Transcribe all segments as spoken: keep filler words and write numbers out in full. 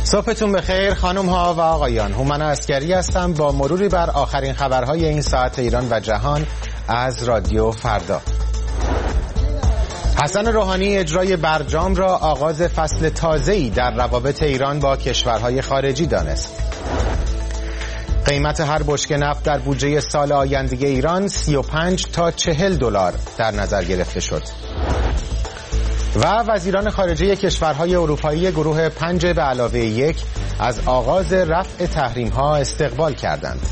صبحتون بخیر خانم ها و آقایان. هومن عسگری هستم با مروری بر آخرین خبرهای این ساعت ایران و جهان از رادیو فردا. حسن روحانی اجرای برجام را آغاز فصل تازه‌ای در روابط ایران با کشورهای خارجی دانست. قیمت هر بشکه نفت در بودجه سال آینده ایران سی و پنج تا چهل دلار در نظر گرفته شد. و وزیران خارجه کشورهای اروپایی گروه پنج به علاوه یک از آغاز رفع تحریم‌ها استقبال کردند.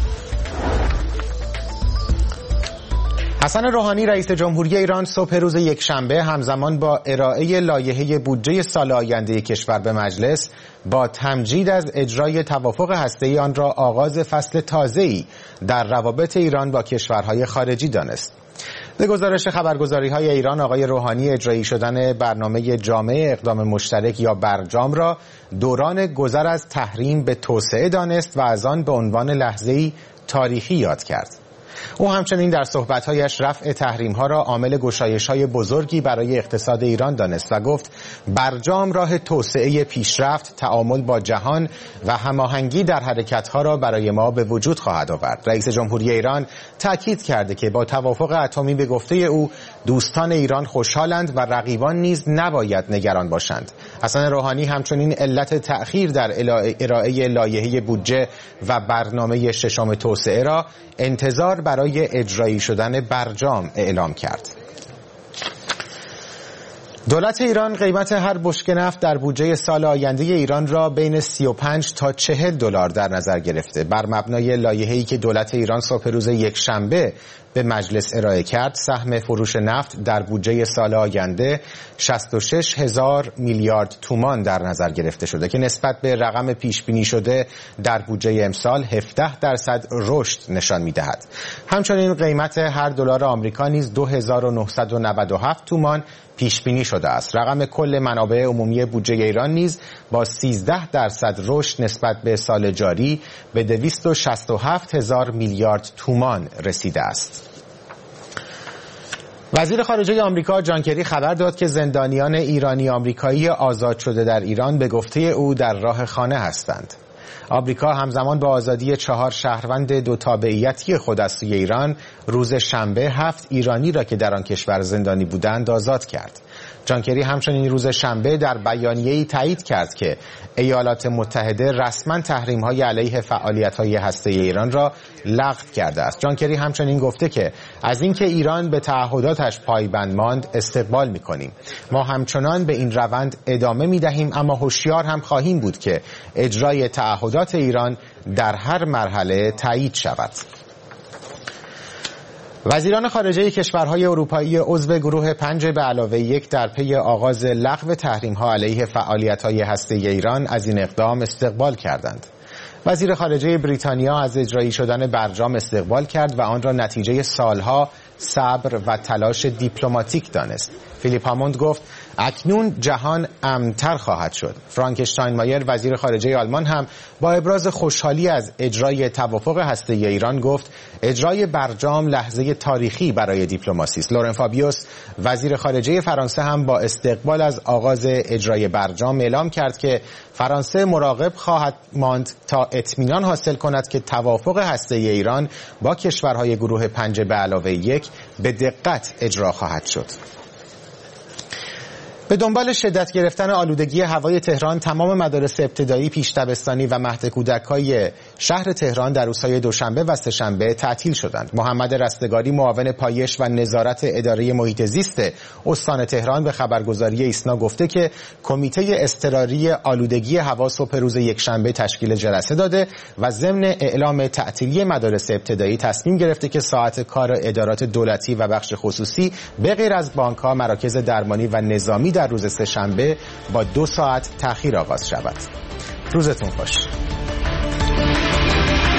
حسن روحانی رئیس جمهوری ایران صبح روز یکشنبه همزمان با ارائه لایحه بودجه سال آینده کشور به مجلس با تمجید از اجرای توافق هسته‌ای آن را آغاز فصل تازه‌ای در روابط ایران با کشورهای خارجی دانست. به گزارش خبرگزاری‌های ایران، آقای روحانی اجرایی شدن برنامه جامع اقدام مشترک یا برجام را دوران گذر از تحریم به توسعه دانست و از آن به عنوان لحظه‌ای تاریخی یاد کرد. او همچنین در صحبت‌هایش رفع تحریم‌ها را عامل گشایش‌های بزرگی برای اقتصاد ایران دانست و گفت برجام راه توسعه پیشرفت، تعامل با جهان و هماهنگی در حرکت‌ها را برای ما به وجود خواهد آورد. رئیس جمهوری ایران تاکید کرده که با توافق اتمی به گفته او دوستان ایران خوشحالند و رقیبان نیز نباید نگران باشند. حسن روحانی همچنین علت تأخیر در ارائه لایحه بودجه و برنامه ششم توسعه را انتظار برای اجرایی شدن برجام اعلام کرد. دولت ایران قیمت هر بشکه نفت در بودجه سال آینده ایران را بین سی و پنج تا چهل دلار در نظر گرفته. بر مبنای لایحه‌ای که دولت ایران صبح روز یکشنبه به مجلس ارائه کرد، سهم فروش نفت در بودجه سال آینده شصت و شش هزار میلیارد تومان در نظر گرفته شده که نسبت به رقم پیش بینی شده در بودجه امسال هفده درصد رشد نشان می‌دهد. همچنین قیمت هر دلار آمریکا نیز دو هزار و نهصد و نود و هفت تومان پیش بینی شده است. رقم کل منابع عمومی بودجه ایران نیز با سیزده درصد رشد نسبت به سال جاری به دویست و شصت و هفت هزار میلیارد تومان رسیده است. وزیر خارجه آمریکا جان کری خبر داد که زندانیان ایرانی آمریکایی آزاد شده در ایران به گفته او در راه خانه هستند. آمریکا همزمان با آزادی چهار شهروند دو تابعیتی خود از سوی ایران روز شنبه هفت ایرانی را که در آن کشور زندانی بودند آزاد کرد. جان کری همچنین روز شنبه در بیانیه‌ای تایید کرد که ایالات متحده رسما تحریم‌های علیه فعالیت‌های هسته‌ای ایران را لغو کرده است. جان کری همچنین گفته که از اینکه ایران به تعهداتش پایبند ماند استقبال می‌کنیم. ما همچنان به این روند ادامه می‌دهیم، اما هوشیار هم خواهیم بود که اجرای تعهدات ایران در هر مرحله تایید شود. وزیران خارجه کشورهای اروپایی عضو گروه پنج به علاوه یک در پی آغاز لغو تحریم‌ها علیه فعالیت‌های هسته‌ای ایران از این اقدام استقبال کردند. وزیر خارجه بریتانیا از اجرایی شدن برجام استقبال کرد و آن را نتیجه سالها صبر و تلاش دیپلماتیک دانست. فیلیپ هاموند گفت اکنون جهان امن‌تر خواهد شد. فرانک اشتاینمایر وزیر خارجه آلمان هم با ابراز خوشحالی از اجرای توافق هسته‌ای ایران گفت اجرای برجام لحظه تاریخی برای دیپلماسی است. لورن فابیوس وزیر خارجه فرانسه هم با استقبال از آغاز اجرای برجام اعلام کرد که فرانسه مراقب خواهد ماند تا اطمینان حاصل کند که توافق هسته‌ای ایران با کشورهای گروه پنج به علاوه یک به دقت اجرا خواهد شد. به دنبال شدت گرفتن آلودگی هوای تهران، تمام مدارس ابتدایی، پیش دبستانی و مهد کودک‌های شهر تهران در روزهای دوشنبه و سه‌شنبه تعطیل شدند. محمد رستگاری معاون پایش و نظارت اداره محیط زیست استان تهران به خبرگزاری ایسنا گفته که کمیته اضطراری آلودگی هوا صبح روز یکشنبه تشکیل جلسه داده و ضمن اعلام تعطیلی مدارس ابتدایی تصمیم گرفته که ساعت کار ادارات دولتی و بخش خصوصی به غیر از بانک‌ها، مراکز درمانی و نظامی در روز سه‌شنبه با دو ساعت تأخیر آغاز شود. روزتون خوش.